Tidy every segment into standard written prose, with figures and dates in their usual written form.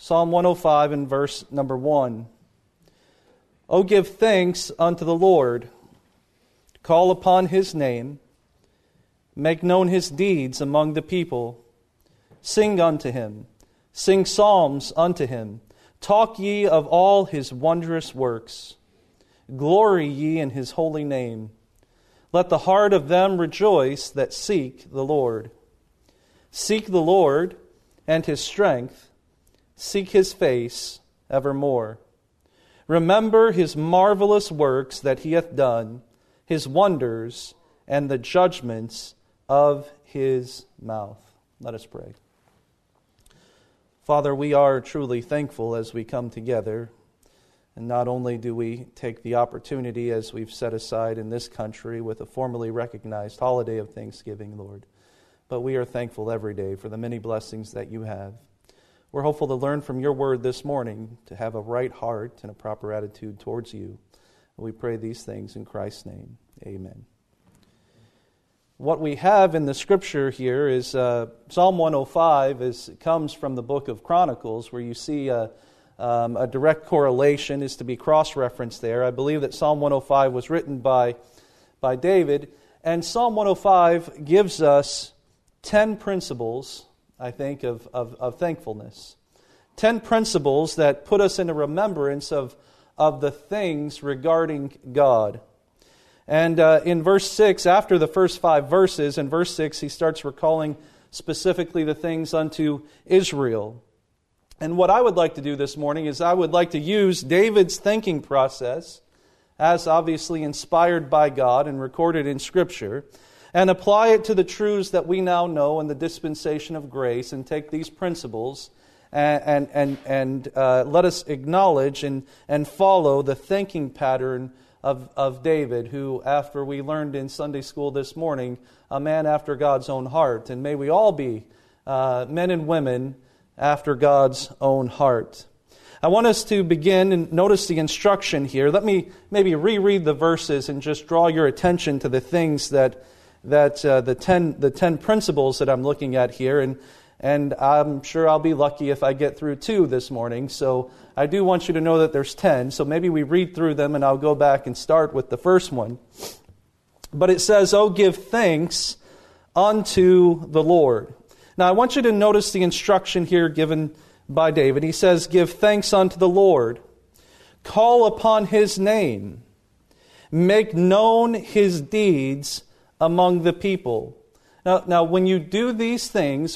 Psalm 105 and verse number 1. O give thanks unto the Lord, call upon His name, make known His deeds among the people. Sing unto Him, sing psalms unto Him, talk ye of all His wondrous works. Glory ye in His holy name. Let the heart of them rejoice that seek the Lord. Seek the Lord and His strength. Seek His face evermore. Remember His marvelous works that He hath done, His wonders, and the judgments of His mouth. Let us pray. Father, we are truly thankful as we come together. And not only do we take the opportunity, as we've set aside in this country with a formally recognized holiday of Thanksgiving, Lord, but we are thankful every day for the many blessings that you have. We're hopeful to learn from your word this morning, to have a right heart and a proper attitude towards you. We pray these things in Christ's name. Amen. What we have in the scripture here is Psalm 105 comes from the book of Chronicles, where you see a direct correlation is to be cross-referenced there. I believe that Psalm 105 was written by David. And Psalm 105 gives us 10 principles, I think, of thankfulness. 10 principles that put us in a remembrance of the things regarding God. And in verse 6, after the first 5 verses, in verse 6, he starts recalling specifically the things unto Israel. And what I would like to do this morning is I would like to use David's thinking process, as obviously inspired by God and recorded in Scripture, and apply it to the truths that we now know in the dispensation of grace, and take these principles and let us acknowledge and follow the thinking pattern of David, who, after we learned in Sunday school this morning, a man after God's own heart. And may we all be men and women after God's own heart. I want us to begin, and notice the instruction here. Let me maybe reread the verses and just draw your attention to the things that the 10 principles that I'm looking at here. And I'm sure I'll be lucky if I get through 2 this morning. So I do want you to know that there's 10. So maybe we read through them, and I'll go back and start with the first one. But it says, "Oh, give thanks unto the Lord." Now, I want you to notice the instruction here given by David. He says, give thanks unto the Lord. Call upon His name. Make known His deeds among the people. Now, when you do these things,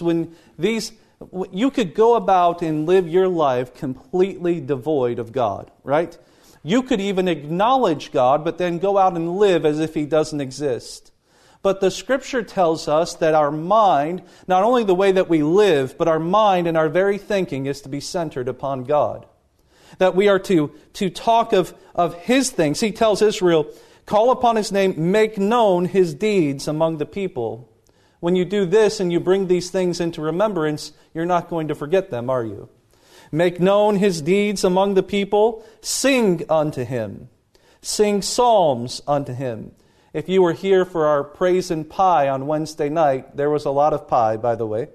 you could go about and live your life completely devoid of God, right? You could even acknowledge God, but then go out and live as if He doesn't exist. But the Scripture tells us that our mind, not only the way that we live, but our mind and our very thinking is to be centered upon God. That we are to talk of His things. He tells Israel, call upon His name, make known His deeds among the people. When you do this and you bring these things into remembrance, you're not going to forget them, are you? Make known His deeds among the people. Sing unto Him. Sing psalms unto Him. If you were here for our praise and pie on Wednesday night, there was a lot of pie, by the way.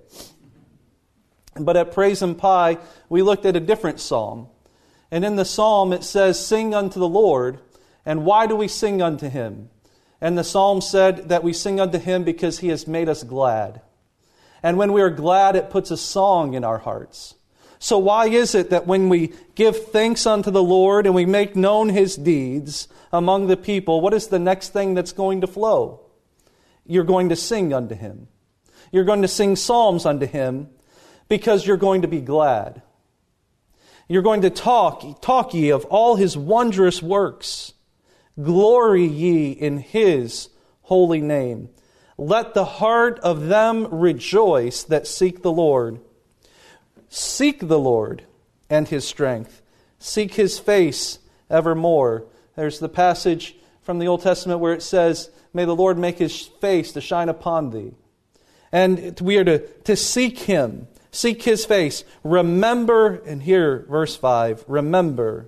But at praise and pie, we looked at a different psalm. And in the psalm, it says, sing unto the Lord. And why do we sing unto Him? And the psalm said that we sing unto Him because He has made us glad. And when we are glad, it puts a song in our hearts. So why is it that when we give thanks unto the Lord and we make known His deeds among the people, what is the next thing that's going to flow? You're going to sing unto Him. You're going to sing psalms unto Him because you're going to be glad. You're going to talk ye of all His wondrous works. Glory ye in His holy name. Let the heart of them rejoice that seek the Lord. Seek the Lord and His strength. Seek His face evermore. There's the passage from the Old Testament where it says, may the Lord make His face to shine upon thee. And we are to seek Him. Seek His face. Remember, and here, verse 5, remember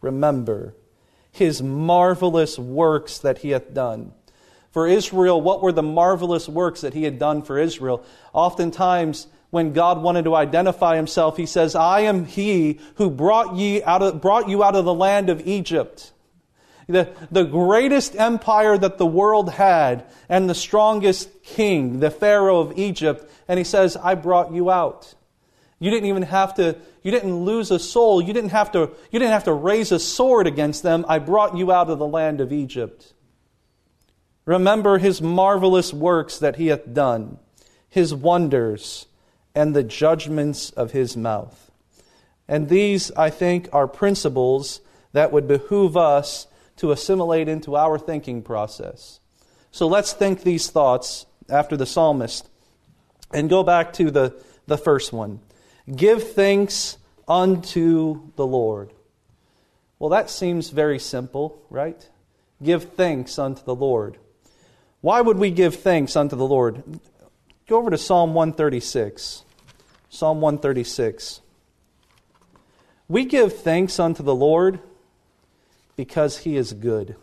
His marvelous works that He hath done. For Israel, what were the marvelous works that He had done for Israel? Oftentimes, when God wanted to identify himself, he says, I am he who brought you out of the land of Egypt. The greatest empire that the world had, and the strongest king, the Pharaoh of Egypt. And he says, I brought you out. You didn't lose a soul. You didn't have to raise a sword against them. I brought you out of the land of Egypt. Remember his marvelous works that he hath done, his wonders, and the judgments of his mouth. And these, I think, are principles that would behoove us to assimilate into our thinking process. So let's think these thoughts after the psalmist and go back to the first one. Give thanks unto the Lord. Well, that seems very simple, right? Give thanks unto the Lord. Why would we give thanks unto the Lord? Go over to Psalm 136. Psalm 136. We give thanks unto the Lord because he is good.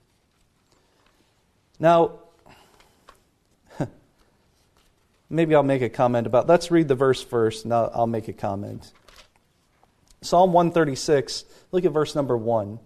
Now, maybe I'll make a comment about, let's read the verse first, and I'll make a comment. Psalm 136, look at verse number 1.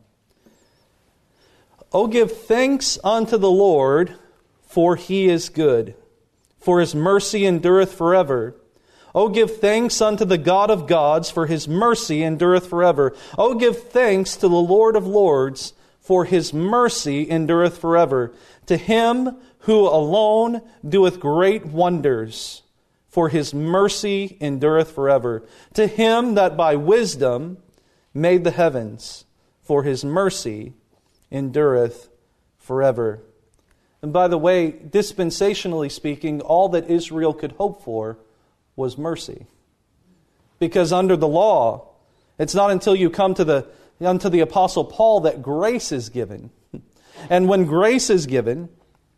O give thanks unto the Lord, for he is good, for his mercy endureth forever. O give thanks unto the God of gods, for his mercy endureth forever. O give thanks to the Lord of lords, for his mercy endureth forever. To him who alone doeth great wonders, for his mercy endureth forever. To him that by wisdom made the heavens, for his mercy endureth forever. And by the way, dispensationally speaking, all that Israel could hope for was mercy. Because under the law, it's not until you come unto the Apostle Paul that grace is given. And when grace is given,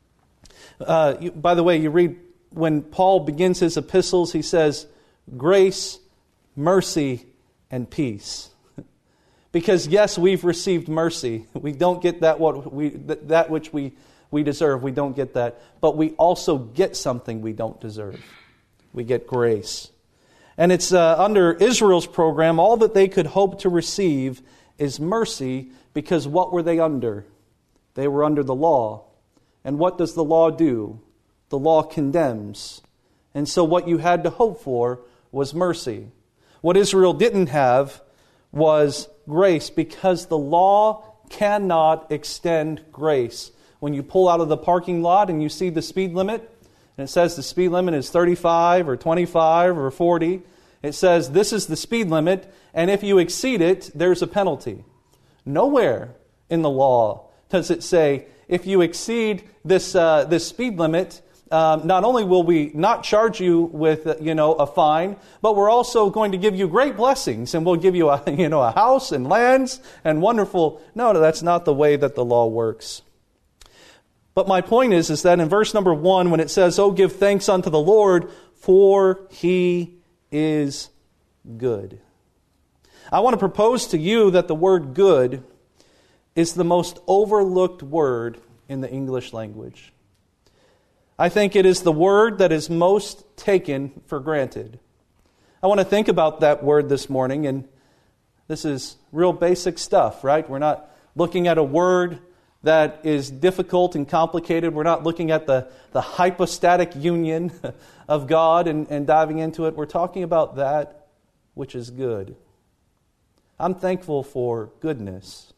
by the way, you read when Paul begins his epistles, he says, grace, mercy, and peace. Because yes, we've received mercy. We don't get that which we deserve. We don't get that. But we also get something we don't deserve. We get grace. And it's under Israel's program, all that they could hope to receive is mercy, because what were they under? They were under the law. And what does the law do? The law condemns. And so what you had to hope for was mercy. What Israel didn't have was grace, because the law cannot extend grace. When you pull out of the parking lot and you see the speed limit, and it says the speed limit is 35 or 25 or 40, it says this is the speed limit, and if you exceed it, there's a penalty. Nowhere in the law does it say, if you exceed this speed limit, not only will we not charge you with a fine, but we're also going to give you great blessings, and we'll give you a house and lands and wonderful. No, that's not the way that the law works. But my point is that in verse number 1, when it says, "Oh, give thanks unto the Lord, for he is good." I want to propose to you that the word good is the most overlooked word in the English language. I think it is the word that is most taken for granted. I want to think about that word this morning, and this is real basic stuff, right? We're not looking at a word that is difficult and complicated. We're not looking at the hypostatic union of God and diving into it. We're talking about that which is good. I'm thankful for goodness.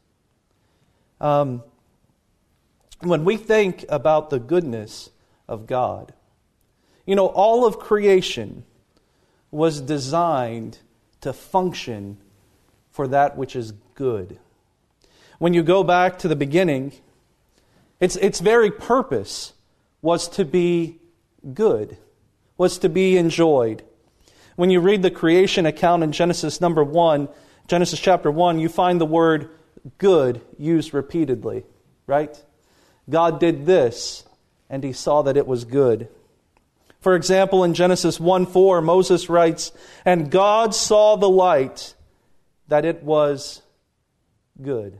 When we think about the goodness of God, all of creation was designed to function for that which is good. When you go back to the beginning, its very purpose was to be good, was to be enjoyed. When you read the creation account in Genesis chapter 1, you find the word good used repeatedly, right? God did this, and he saw that it was good. For example, in Genesis 1:4, Moses writes, "And God saw the light, that it was good."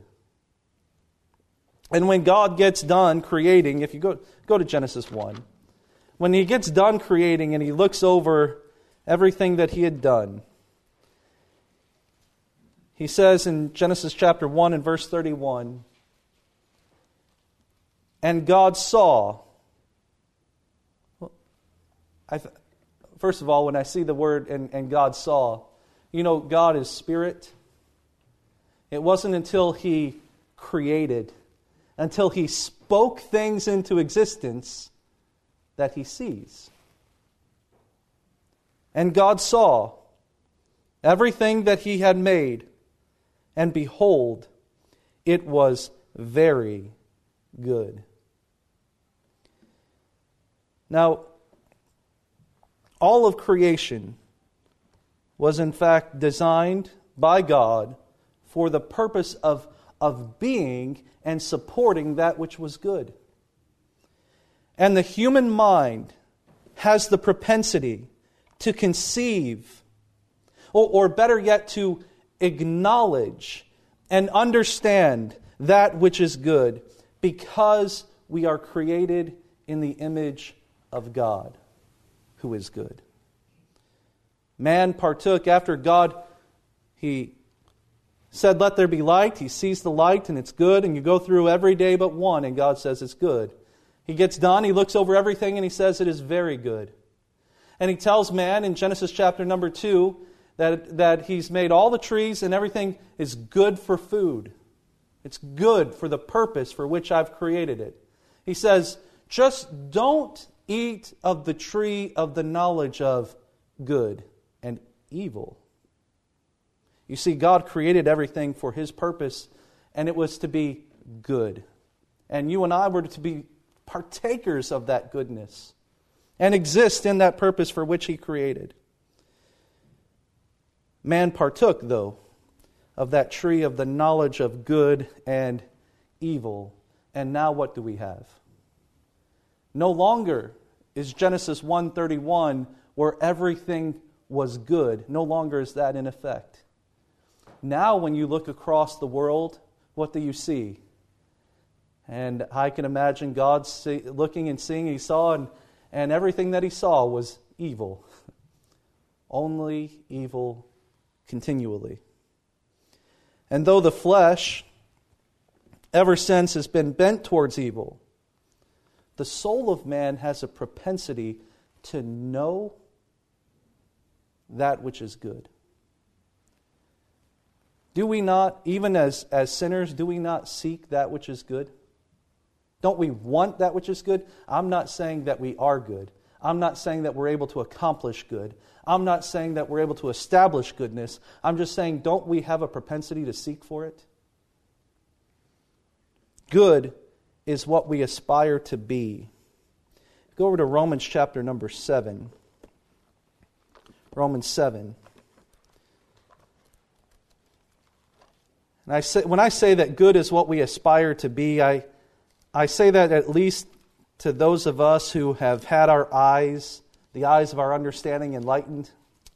And when God gets done creating, if you go to Genesis 1, when he gets done creating and he looks over everything that He had done. He says in Genesis chapter 1 and verse 31, and God saw. First of all, when I see the word and God saw, God is spirit. It wasn't until He created, until He spoke things into existence, that He sees. And God saw everything that He had made, and behold, it was very good. Now, all of creation was in fact designed by God for the purpose of being and supporting that which was good. And the human mind has the propensity to conceive, or better yet, to acknowledge and understand that which is good, because we are created in the image of God, who is good. Man partook after God. He said, let there be light. He sees the light and it's good, and you go through every day but one and God says it's good. He gets done, he looks over everything and he says it is very good. And He tells man in Genesis chapter number 2 that He's made all the trees and everything is good for food. It's good for the purpose for which I've created it. He says, just don't eat of the tree of the knowledge of good and evil. You see, God created everything for His purpose, and it was to be good. And you and I were to be partakers of that goodness and exist in that purpose for which He created. Man partook, though, of that tree of the knowledge of good and evil. And now what do we have? No longer is Genesis 1:31 where everything was good. No longer is that in effect. Now when you look across the world, what do you see? And I can imagine God looking and seeing. He saw, and everything that He saw was evil. Only evil continually. And though the flesh ever since has been bent towards evil, the soul of man has a propensity to know that which is good. Do we not, even as sinners, do we not seek that which is good? Don't we want that which is good? I'm not saying that we are good. I'm not saying that we're able to accomplish good. I'm not saying that we're able to establish goodness. I'm just saying, don't we have a propensity to seek for it? Good is what we aspire to be. Go over to Romans chapter number 7. Romans 7. And when I say that good is what we aspire to be, I say that at least to those of us who have had our eyes, the eyes of our understanding enlightened.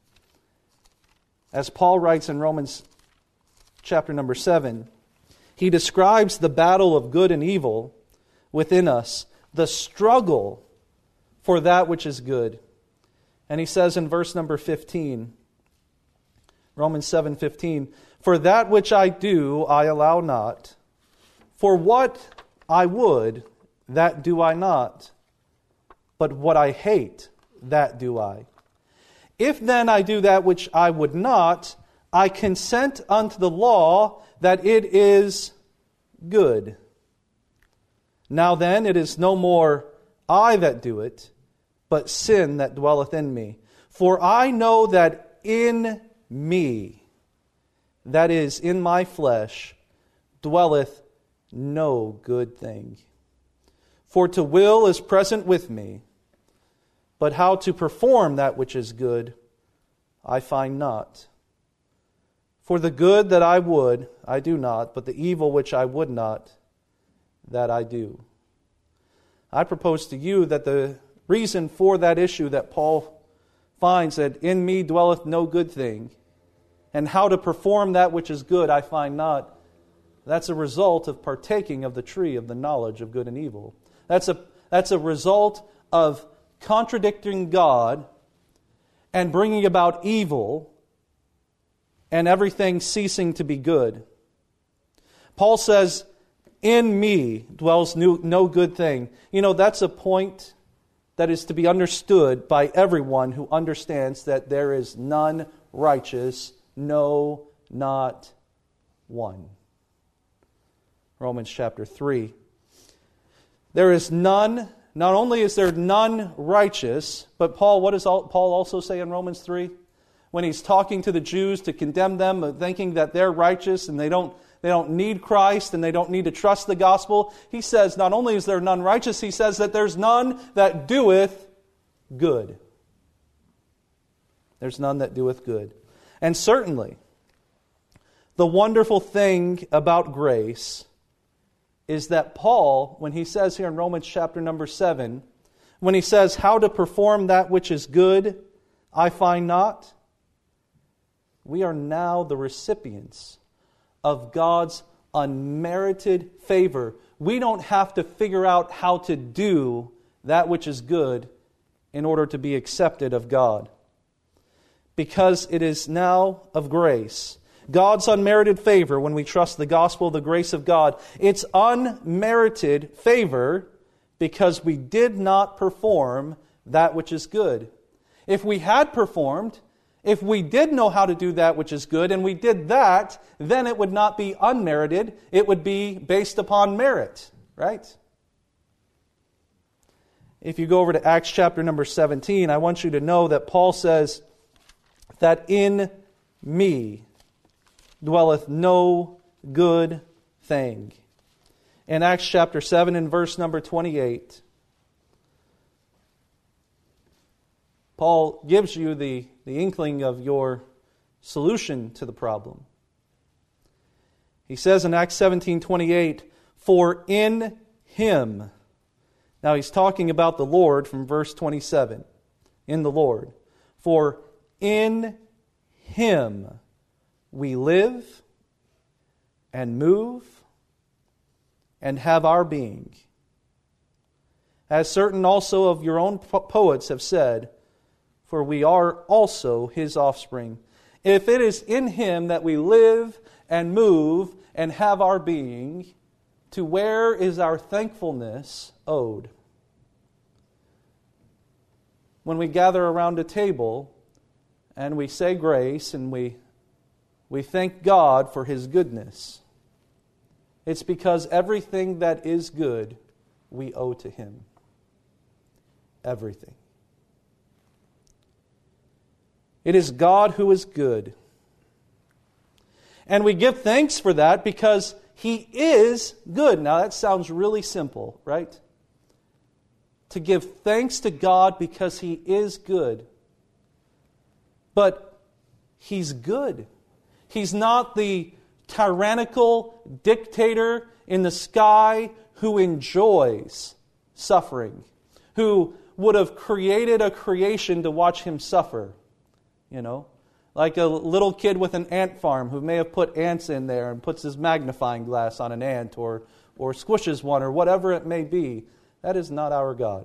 As Paul writes in Romans chapter number 7, he describes the battle of good and evil within us, the struggle for that which is good. And he says in verse number 15, Romans 7:15, for that which I do, I allow not. For what I would, that do I not. But what I hate, that do I. If then I do that which I would not, I consent unto the law that it is good. Now then, it is no more I that do it, but sin that dwelleth in me. For I know that in me, that is, in my flesh, dwelleth no good thing. For to will is present with me, but how to perform that which is good, I find not. For the good that I would, I do not, but the evil which I would not, that I do. I propose to you that the reason for that issue that Paul finds, that in me dwelleth no good thing, and how to perform that which is good I find not, that's a result of partaking of the tree of the knowledge of good and evil. That's a result of contradicting God and bringing about evil and everything ceasing to be good. Paul says, in me dwells no good thing. You know, that's a point that is to be understood by everyone who understands that there is none righteous, no, not one. Romans chapter 3. There is none, not only is there none righteous, but Paul, what does Paul also say in Romans 3? When he's talking to the Jews to condemn them, thinking that they're righteous and they don't need Christ and they don't need to trust the gospel, he says not only is there none righteous, he says that there's none that doeth good. There's none that doeth good. And certainly, the wonderful thing about grace is that Paul, when he says here in Romans chapter number 7, when he says, how to perform that which is good, I find not, we are now the recipients of God's unmerited favor. We don't have to figure out how to do that which is good in order to be accepted of God. Because it is now of grace. God's unmerited favor when we trust the gospel of the grace of God. It's unmerited favor because we did not perform that which is good. If we had performed, if we did know how to do that which is good, and we did that, then it would not be unmerited. It would be based upon merit, right? If you go over to Acts chapter number 17, I want you to know that Paul says that in me dwelleth no good thing. In Acts chapter 7 and verse number 28, Paul gives you the inkling of your solution to the problem. He says in Acts 17:28, for in Him. Now he's talking about the Lord from verse 27. In the Lord. For in Him we live and move and have our being. As certain also of your own poets have said, for we are also His offspring. If it is in Him that we live and move and have our being, to where is our thankfulness owed? When we gather around a table and we say grace and we thank God for His goodness, it's because everything that is good we owe to Him. Everything. It is God who is good. And we give thanks for that because He is good. Now that sounds really simple, right? To give thanks to God because He is good. But He's good. He's not the tyrannical dictator in the sky who enjoys suffering, who would have created a creation to watch Him suffer. You know, like a little kid with an ant farm who may have put ants in there and puts his magnifying glass on an ant or squishes one or whatever it may be. That is not our God.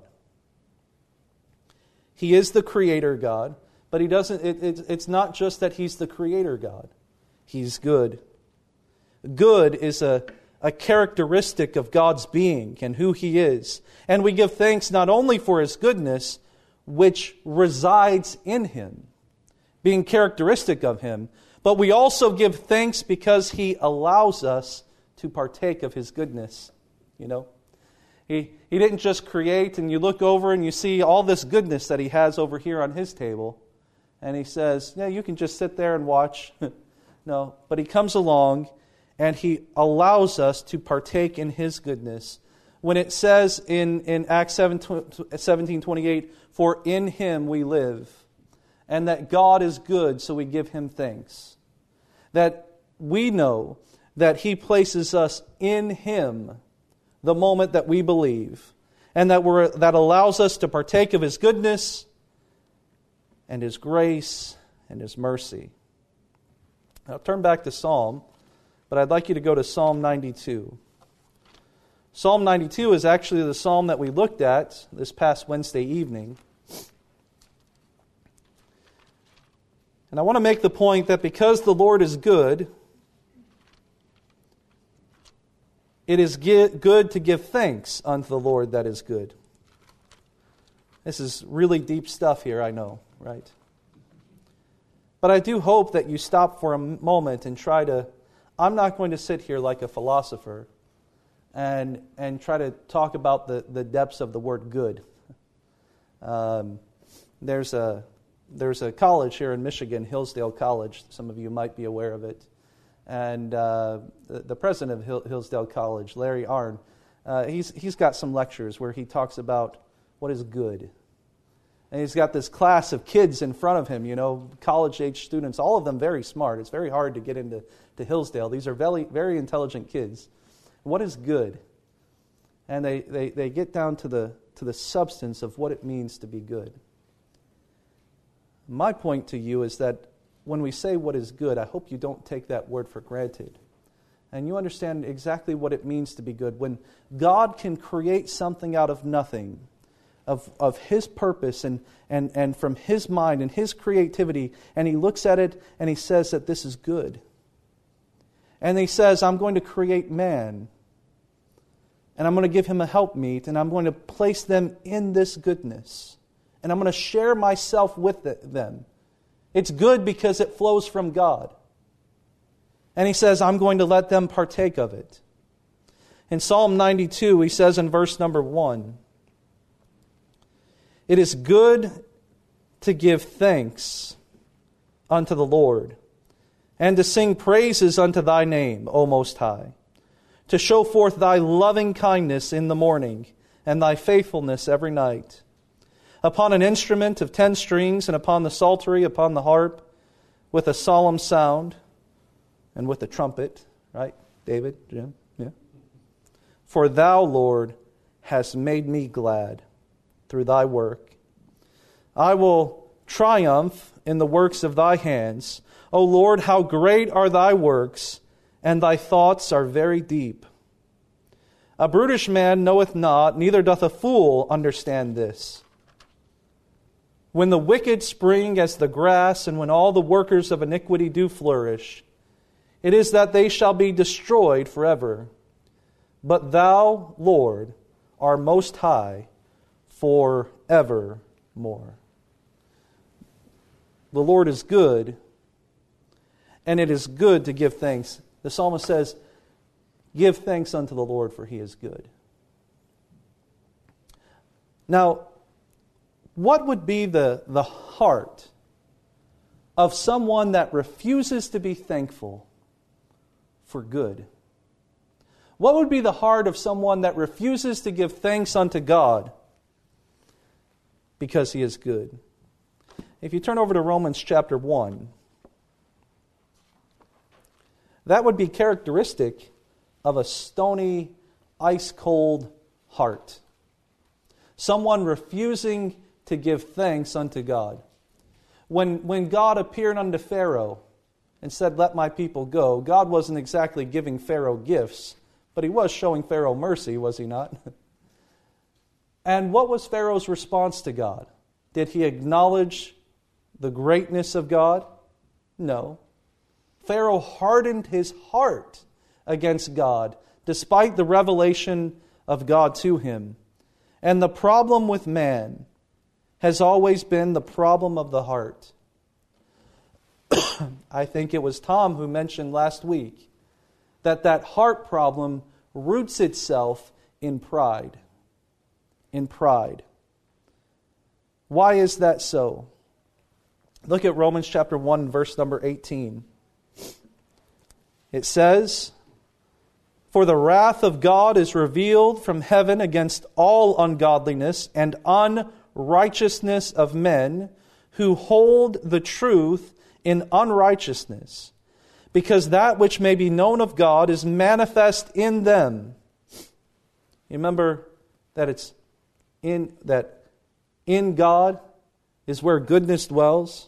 He is the Creator God, but He doesn't. It's not just that He's the Creator God. He's good. Good is a characteristic of God's being and who He is. And we give thanks not only for His goodness, which resides in Him, being characteristic of Him, but we also give thanks because He allows us to partake of His goodness. You know, He didn't just create and you look over and you see all this goodness that He has over here on His table, and He says, yeah, you can just sit there and watch. No, but He comes along and He allows us to partake in His goodness. When it says in Acts 17:28, for in Him we live, and that God is good, so we give Him thanks. That we know that He places us in Him the moment that we believe, and that allows us to partake of His goodness and His grace and His mercy. I'll turn back to Psalm, but I'd like you to go to Psalm 92. Psalm 92 is actually the psalm that we looked at this past Wednesday evening. And I want to make the point that because the Lord is good, it is good to give thanks unto the Lord that is good. This is really deep stuff here, I know, right? But I do hope that you stop for a moment and try to... I'm not going to sit here like a philosopher and try to talk about the depths of the word good. There's a college here in Michigan, Hillsdale College. Some of you might be aware of it. And the president of Hillsdale College, Larry Arnn, he's got some lectures where he talks about what is good. And he's got this class of kids in front of him, college-age students, all of them very smart. It's very hard to get into Hillsdale. These are very, very intelligent kids. What is good? And they get down to the substance of what it means to be good. My point to you is that when we say what is good, I hope you don't take that word for granted. And you understand exactly what it means to be good. When God can create something out of nothing, of His purpose and from His mind and His creativity, and He looks at it and He says that this is good. And He says, I'm going to create man, and I'm going to give him a helpmeet, and I'm going to place them in this goodness, and I'm going to share myself with them. It's good because it flows from God. And He says, I'm going to let them partake of it. In Psalm 92, He says in verse number 1, it is good to give thanks unto the Lord, and to sing praises unto Thy name, O Most High, to show forth Thy loving kindness in the morning, and Thy faithfulness every night. Upon an instrument of 10 strings, and upon the psaltery, upon the harp, with a solemn sound, and with the trumpet, right? David, Jim, yeah. For Thou, Lord, hast made me glad through Thy work. I will triumph in the works of Thy hands. O Lord, how great are Thy works, and Thy thoughts are very deep. A brutish man knoweth not, neither doth a fool understand this. When the wicked spring as the grass, and when all the workers of iniquity do flourish, it is that they shall be destroyed forever. But Thou, Lord, art most high forevermore. The Lord is good, and it is good to give thanks. The psalmist says, give thanks unto the Lord, for He is good. Now, what would be the heart of someone that refuses to be thankful for good? What would be the heart of someone that refuses to give thanks unto God because He is good? If you turn over to Romans chapter 1, that would be characteristic of a stony, ice-cold heart. Someone refusing to give thanks unto God. When God appeared unto Pharaoh and said, let my people go, God wasn't exactly giving Pharaoh gifts, but He was showing Pharaoh mercy, was He not? And what was Pharaoh's response to God? Did he acknowledge the greatness of God? No. Pharaoh hardened his heart against God, despite the revelation of God to him. And the problem with man has always been the problem of the heart. I think it was Tom who mentioned last week that heart problem roots itself in pride. In pride. Why is that so? Look at Romans chapter 1, verse number 18. It says, for the wrath of God is revealed from heaven against all ungodliness and unrighteousness of men who hold the truth in unrighteousness, because that which may be known of God is manifest in them. You remember that it's in God is where goodness dwells.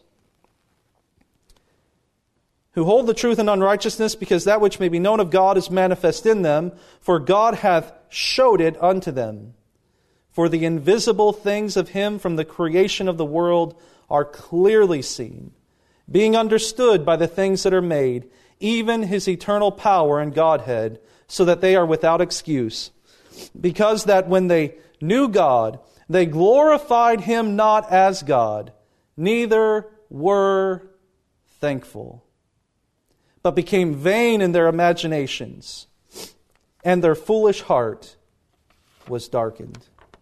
Who hold the truth in unrighteousness, because that which may be known of God is manifest in them, for God hath showed it unto them. For the invisible things of Him from the creation of the world are clearly seen, being understood by the things that are made, even his eternal power and Godhead, so that they are without excuse. Because that when they knew God, they glorified him not as God, neither were thankful, but became vain in their imaginations, and their foolish heart was darkened.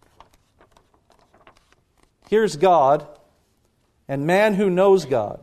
Here's God, and man who knows God,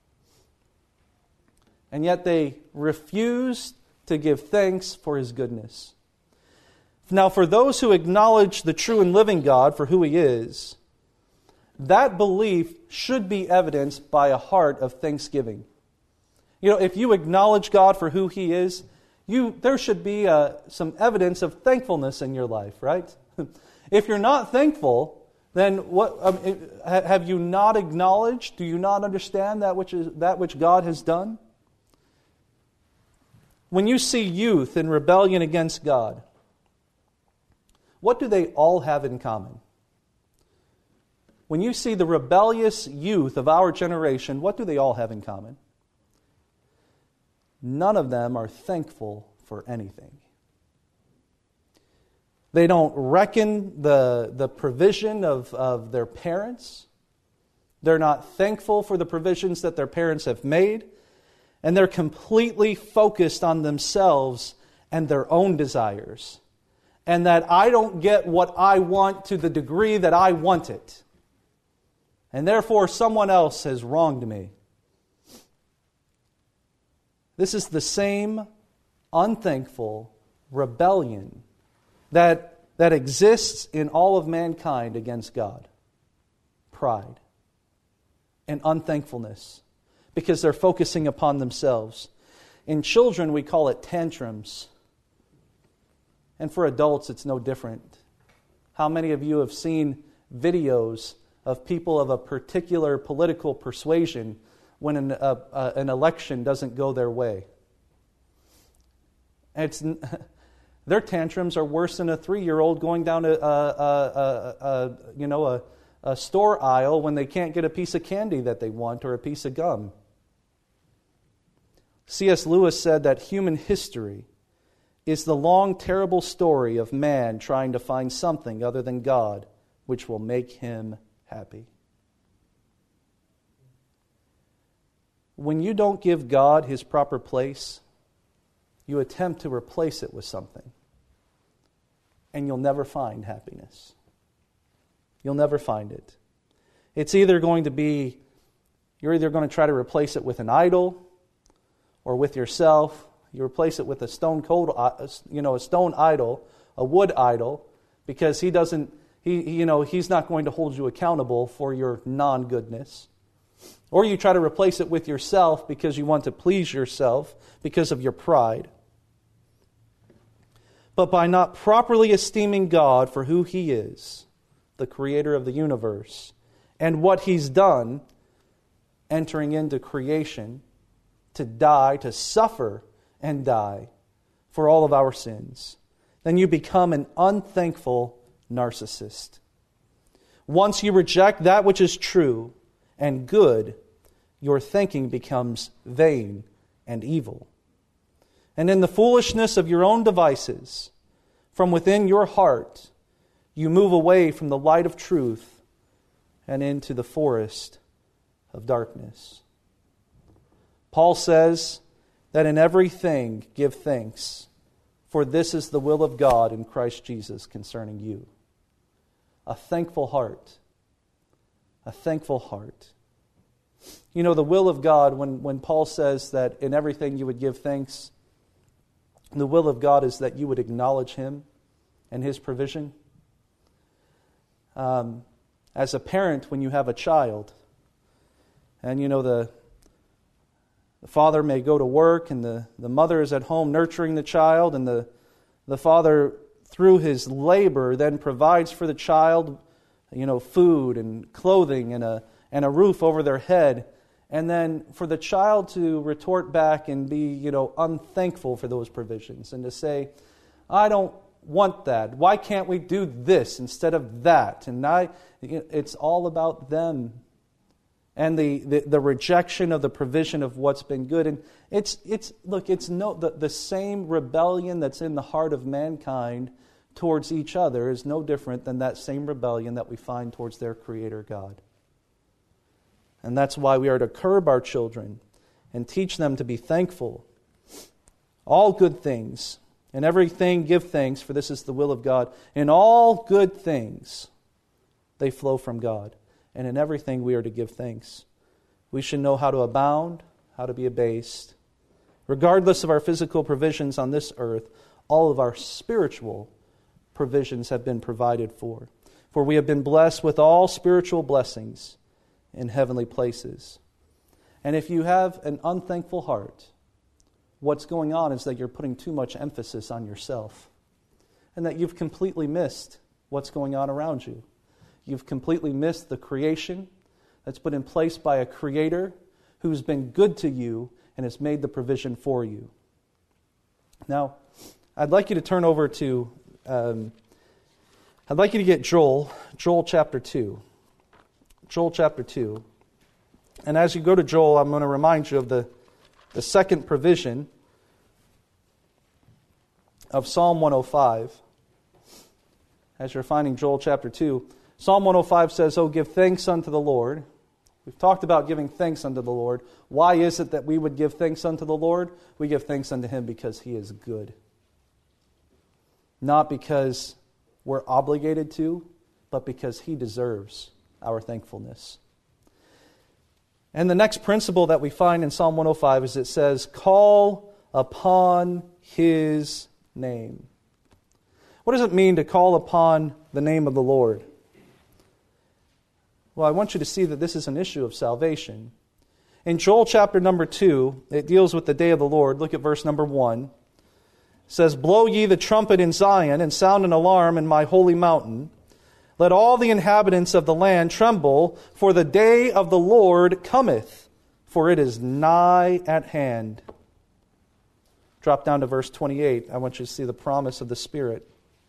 and yet they refuse to give thanks for his goodness. Now, for those who acknowledge the true and living God for who he is, that belief should be evidenced by a heart of thanksgiving. You know, if you acknowledge God for who he is, there should be some evidence of thankfulness in your life, right? If you're not thankful, then what have you not acknowledged? Do you not understand that which God has done? When you see youth in rebellion against God, what do they all have in common? When you see the rebellious youth of our generation, what do they all have in common? None of them are thankful for anything. They don't reckon the provision of their parents. They're not thankful for the provisions that their parents have made. And they're completely focused on themselves and their own desires. And that I don't get what I want to the degree that I want it. And therefore someone else has wronged me. This is the same unthankful rebellion that exists in all of mankind against God. Pride and unthankfulness, because they're focusing upon themselves. In children, we call it tantrums. And for adults, it's no different. How many of you have seen videos of people of a particular political persuasion when an election doesn't go their way? Their tantrums are worse than a 3-year-old going down a store aisle when they can't get a piece of candy that they want or a piece of gum. C.S. Lewis said that human history is the long, terrible story of man trying to find something other than God which will make him happy. When you don't give God his proper place, you attempt to replace it with something. And you'll never find happiness. You'll never find it. It's either going to be, you're either going to try to replace it with an idol or with yourself. You replace it with a stone idol, a wood idol, because he's not going to hold you accountable for your non-goodness. Or you try to replace it with yourself because you want to please yourself because of your pride. But by not properly esteeming God for who he is, the creator of the universe, and what he's done, entering into creation, to die, to suffer and die for all of our sins, then you become an unthankful narcissist. Once you reject that which is true and good, your thinking becomes vain and evil. And in the foolishness of your own devices, from within your heart, you move away from the light of truth and into the forest of darkness. Paul says that in everything give thanks, for this is the will of God in Christ Jesus concerning you. A thankful heart. A thankful heart. You know, the will of God, when Paul says that in everything you would give thanks, the will of God is that you would acknowledge him and his provision. As a parent, when you have a child, and you know the father may go to work and the mother is at home nurturing the child, and the father, through his labor, then provides for the child, food and clothing and a roof over their head. And then for the child to retort back and be, unthankful for those provisions and to say, I don't want that. Why can't we do this instead of that? And it's all about them. and the rejection of the provision of what's been good. And it's the same rebellion that's in the heart of mankind towards each other is no different than that same rebellion that we find towards their Creator God. And that's why we are to curb our children and teach them to be thankful. All good things, in everything give thanks, for this is the will of God. In all good things, they flow from God. And in everything we are to give thanks. We should know how to abound, how to be abased. Regardless of our physical provisions on this earth, all of our spiritual provisions have been provided for. For we have been blessed with all spiritual blessings in heavenly places. And if you have an unthankful heart, what's going on is that you're putting too much emphasis on yourself, and that you've completely missed what's going on around you. You've completely missed the creation that's put in place by a Creator who's been good to you and has made the provision for you. Now, I'd like you to turn over to, I'd like you to get Joel chapter 2. Joel chapter 2. And as you go to Joel, I'm going to remind you of the second provision of Psalm 105. As you're finding Joel chapter 2, Psalm 105 says, "Oh, give thanks unto the Lord." We've talked about giving thanks unto the Lord. Why is it that we would give thanks unto the Lord? We give thanks unto Him because He is good. Not because we're obligated to, but because He deserves our thankfulness. And the next principle that we find in Psalm 105 is it says, "Call upon His name." What does it mean to call upon the name of the Lord? Well, I want you to see that this is an issue of salvation. In Joel chapter number 2, it deals with the day of the Lord. Look at verse number 1. It says, "Blow ye the trumpet in Zion, and sound an alarm in my holy mountain. Let all the inhabitants of the land tremble, for the day of the Lord cometh, for it is nigh at hand." Drop down to verse 28. I want you to see the promise of the Spirit.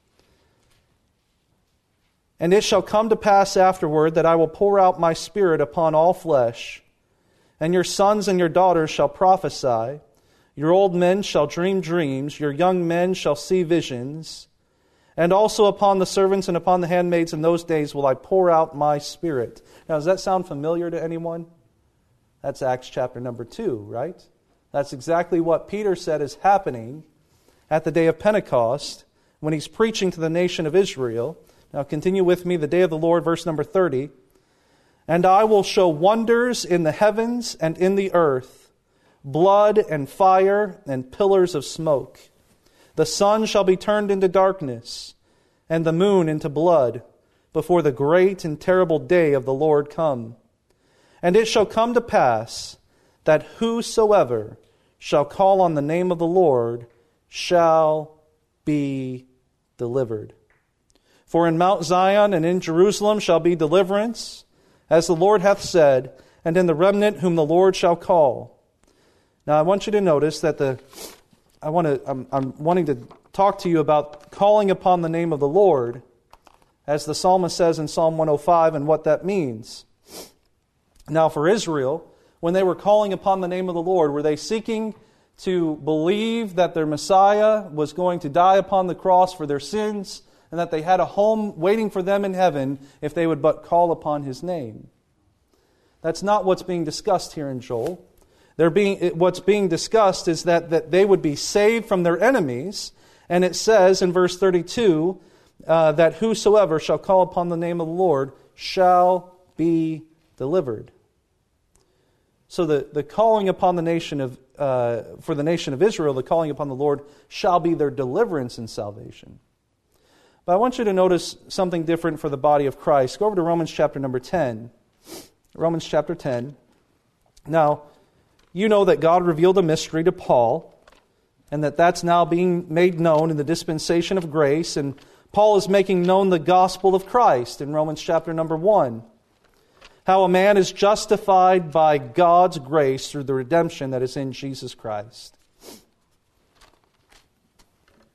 "And it shall come to pass afterward that I will pour out my Spirit upon all flesh, and your sons and your daughters shall prophesy, your old men shall dream dreams, your young men shall see visions, and also upon the servants and upon the handmaids in those days will I pour out my Spirit." Now, does that sound familiar to anyone? That's Acts chapter number 2, right? That's exactly what Peter said is happening at the day of Pentecost when he's preaching to the nation of Israel. Now continue with me, the day of the Lord, verse number 30. "And I will show wonders in the heavens and in the earth, blood and fire and pillars of smoke. The sun shall be turned into darkness, and the moon into blood, before the great and terrible day of the Lord come. And it shall come to pass that whosoever shall call on the name of the Lord shall be delivered. For in Mount Zion and in Jerusalem shall be deliverance, as the Lord hath said, and in the remnant whom the Lord shall call." Now I want you to notice that I'm wanting to talk to you about calling upon the name of the Lord, as the psalmist says in Psalm 105, and what that means. Now for Israel, when they were calling upon the name of the Lord, were they seeking to believe that their Messiah was going to die upon the cross for their sins, and that they had a home waiting for them in heaven if they would but call upon His name? That's not what's being discussed here in Joel. What's being discussed is that they would be saved from their enemies, and it says in verse 32 that whosoever shall call upon the name of the Lord shall be delivered. So the calling upon the nation of for the nation of Israel, the calling upon the Lord shall be their deliverance and salvation. But I want you to notice something different for the body of Christ. Go over to Romans chapter number 10. Romans chapter 10. Now, you know that God revealed a mystery to Paul, and that's now being made known in the dispensation of grace, and Paul is making known the gospel of Christ in Romans chapter number 1. How a man is justified by God's grace through the redemption that is in Jesus Christ.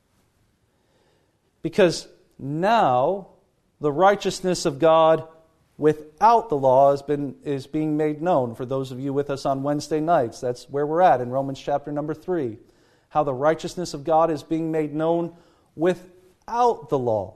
Because now the righteousness of God without the law is being made known. For those of you with us on Wednesday nights, that's where we're at in Romans chapter number 3. How the righteousness of God is being made known without the law.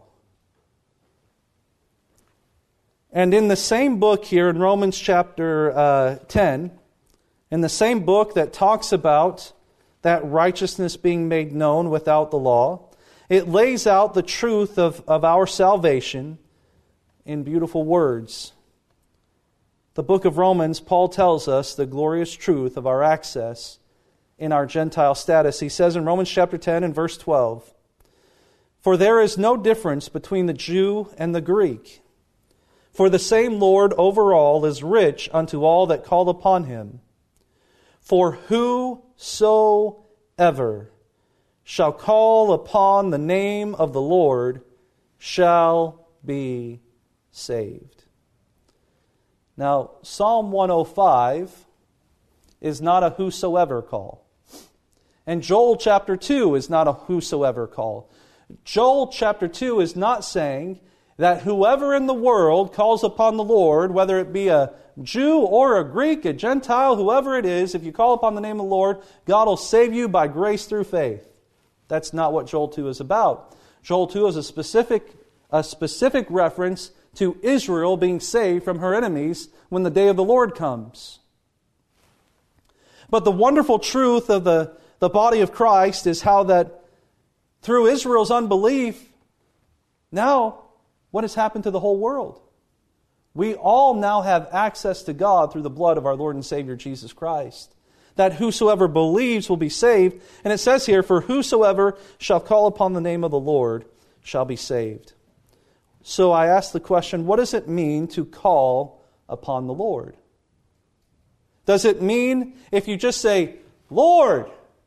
And in the same book here in Romans chapter 10, in the same book that talks about that righteousness being made known without the law, it lays out the truth of our salvation in beautiful words. The book of Romans, Paul tells us the glorious truth of our access in our Gentile status. He says in Romans chapter 10 and verse 12, "For there is no difference between the Jew and the Greek. For the same Lord over all is rich unto all that call upon him. For whosoever shall call upon the name of the Lord shall be saved." Now, Psalm 105 is not a whosoever call. And Joel chapter 2 is not a whosoever call. Joel chapter 2 is not saying that whoever in the world calls upon the Lord, whether it be a Jew or a Greek, a Gentile, whoever it is, if you call upon the name of the Lord, God will save you by grace through faith. That's not what Joel 2 is about. Joel 2 is a specific reference to Israel being saved from her enemies when the day of the Lord comes. But the wonderful truth of the body of Christ is how that through Israel's unbelief, now what has happened to the whole world? We all now have access to God through the blood of our Lord and Savior Jesus Christ. That whosoever believes will be saved. And it says here, "For whosoever shall call upon the name of the Lord shall be saved." So I ask the question, what does it mean to call upon the Lord? Does it mean if you just say, "Lord,"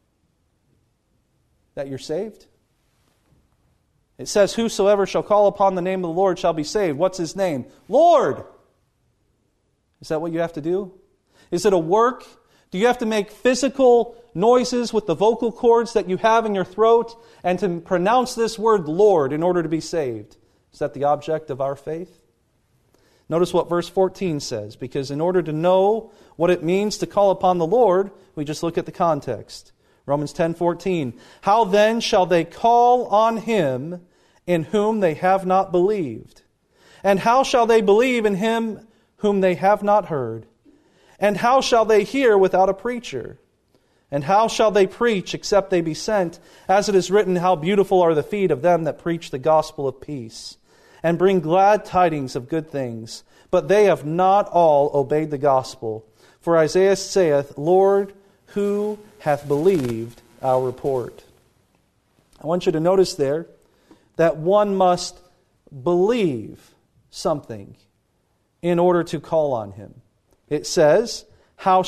that you're saved? It says, "Whosoever shall call upon the name of the Lord shall be saved." What's His name? Lord! Is that what you have to do? Is it a work? Do you have to make physical noises with the vocal cords that you have in your throat and to pronounce this word Lord in order to be saved? Is that the object of our faith? Notice what verse 14 says, because in order to know what it means to call upon the Lord, we just look at the context. Romans 10:14. "How then shall they call on Him in whom they have not believed? And how shall they believe in Him whom they have not heard? And how shall they hear without a preacher? And how shall they preach except they be sent? As it is written, how beautiful are the feet of them that preach the gospel of peace, and bring glad tidings of good things. But they have not all obeyed the gospel. For Isaiah saith, Lord, who hath believed our report?" I want you to notice there that one must believe something in order to call on Him. It says, how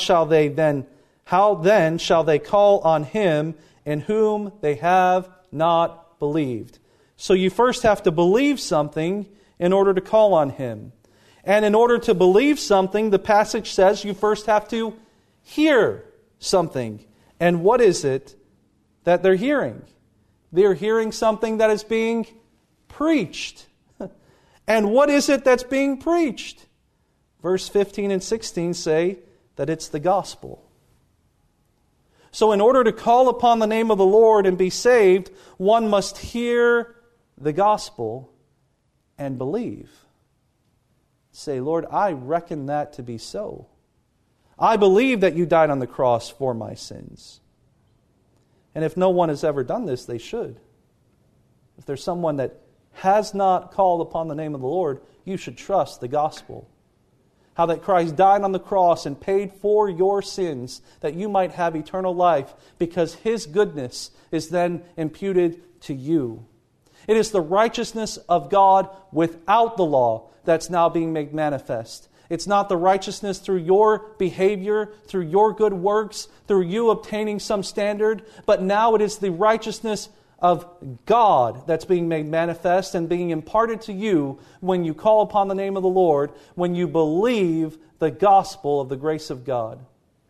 then shall they call on Him in whom they have not believed? So you first have to believe something in order to call on Him. And in order to believe something, the passage says you first have to hear something. And what is it that they're hearing? They're hearing something that is being preached. And what is it that's being preached? Verse 15 and 16 say that it's the gospel. So in order to call upon the name of the Lord and be saved, one must hear the gospel and believe. Say, Lord, I reckon that to be so. I believe that you died on the cross for my sins. And if no one has ever done this, they should. If there's someone that has not called upon the name of the Lord, you should trust the gospel. How that Christ died on the cross and paid for your sins that you might have eternal life because His goodness is then imputed to you. It is the righteousness of God without the law that's now being made manifest. It's not the righteousness through your behavior, through your good works, through you obtaining some standard, but now it is the righteousness of God that's being made manifest and being imparted to you when you call upon the name of the Lord, when you believe the gospel of the grace of God.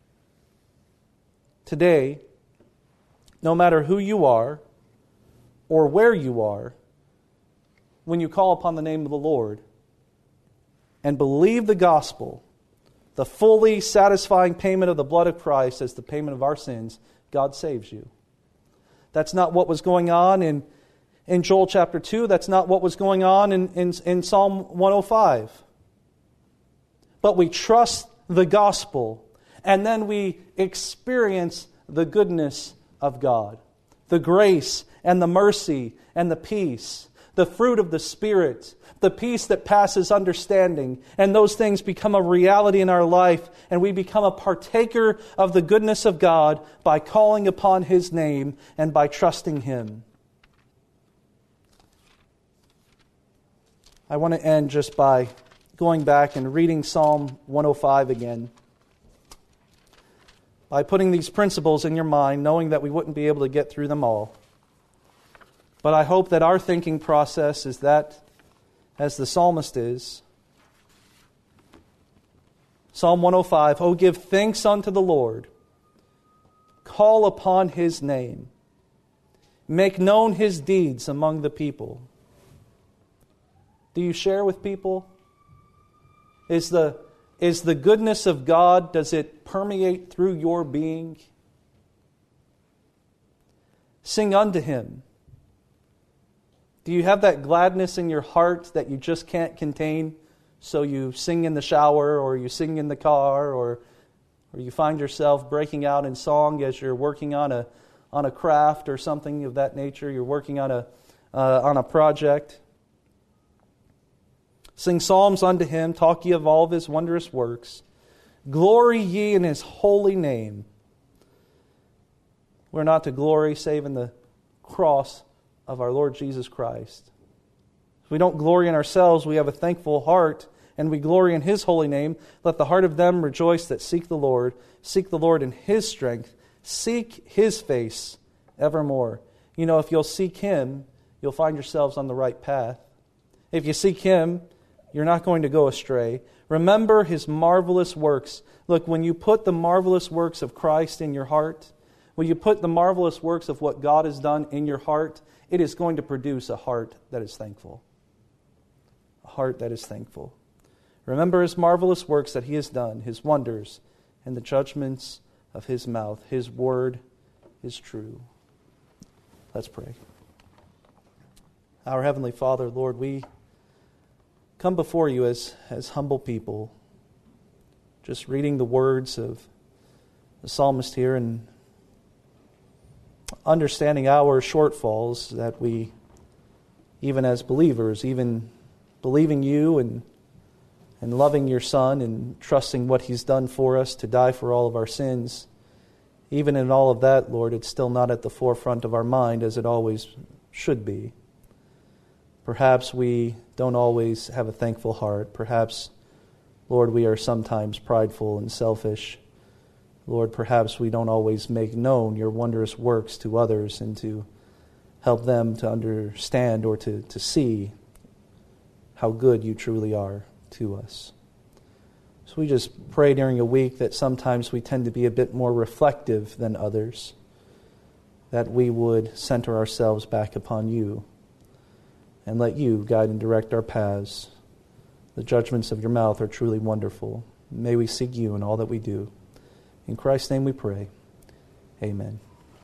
Today, no matter who you are or where you are, when you call upon the name of the Lord and believe the gospel, the fully satisfying payment of the blood of Christ as the payment of our sins, God saves you. That's not what was going on in Joel chapter 2. That's not what was going on in Psalm 105. But we trust the gospel, and then we experience the goodness of God, the grace and the mercy and the peace, the fruit of the Spirit, the peace that passes understanding, and those things become a reality in our life, and we become a partaker of the goodness of God by calling upon His name and by trusting Him. I want to end just by going back and reading Psalm 105 again, by putting these principles in your mind, knowing that we wouldn't be able to get through them all. But I hope that our thinking process is that, as the psalmist is. Psalm 105, "Oh, give thanks unto the Lord. Call upon His name. Make known His deeds among the people." Do you share with people? Is the goodness of God, does it permeate through your being? Sing unto Him. Do you have that gladness in your heart that you just can't contain? So you sing in the shower, or you sing in the car, or you find yourself breaking out in song as you're working on a craft or something of that nature. You're working on a project. Sing psalms unto Him, talk ye of all of His wondrous works. Glory ye in His holy name. We're not to glory save in the cross of our Lord Jesus Christ. If we don't glory in ourselves, we have a thankful heart, and we glory in His holy name. Let the heart of them rejoice that seek the Lord. Seek the Lord in His strength. Seek His face evermore. You know, if you'll seek Him, you'll find yourselves on the right path. If you seek Him, you're not going to go astray. Remember His marvelous works. Look, when you put the marvelous works of Christ in your heart, when you put the marvelous works of what God has done in your heart, it is going to produce a heart that is thankful. A heart that is thankful. Remember His marvelous works that He has done, His wonders, and the judgments of His mouth. His word is true. Let's pray. Our Heavenly Father, Lord, we come before You as humble people, just reading the words of the psalmist here and understanding our shortfalls, that we, even as believers, even believing You and loving Your Son and trusting what He's done for us to die for all of our sins, even in all of that, Lord, it's still not at the forefront of our mind as it always should be. Perhaps we don't always have a thankful heart. Perhaps, Lord, we are sometimes prideful and selfish. Lord, perhaps we don't always make known Your wondrous works to others and to help them to understand or to see how good You truly are to us. So we just pray during a week that sometimes we tend to be a bit more reflective than others, that we would center ourselves back upon You and let You guide and direct our paths. The judgments of Your mouth are truly wonderful. May we seek You in all that we do. In Christ's name we pray. Amen.